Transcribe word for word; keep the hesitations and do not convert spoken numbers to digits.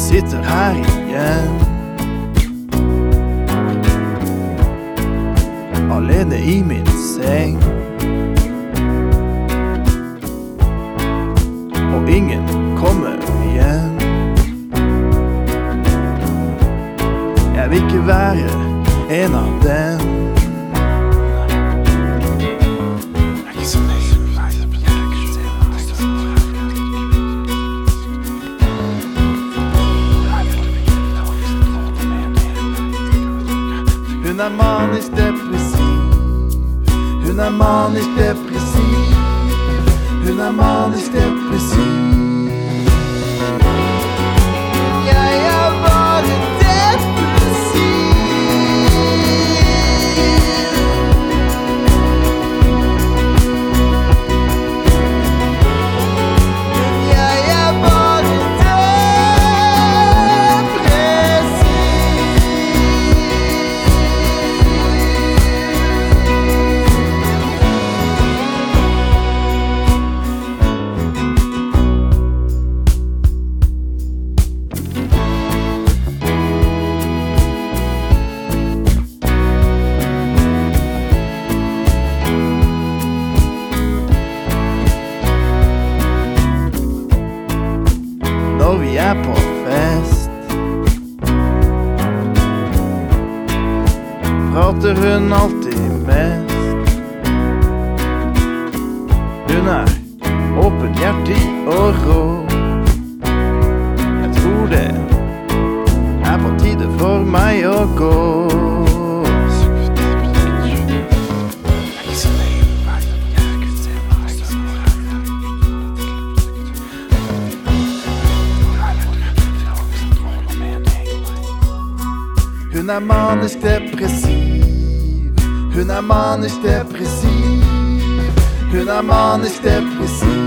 sitter her igjen, alene i min seng, og ingen kommer igjen. Jeg vil ikke være en av dem. Hun er manisk depressiv. Hun er manisk depressiv. Hun er manisk depressiv. Jeg er bare depressiv. Jeg er bare når vi er på fest, prater hun alltid mest. Hun er åpenhjertig og rå. Jeg tror det er på tide for meg å gå. Hun er manisk depressiv. Hun er manisk depressiv. Hun er manisk depressiv.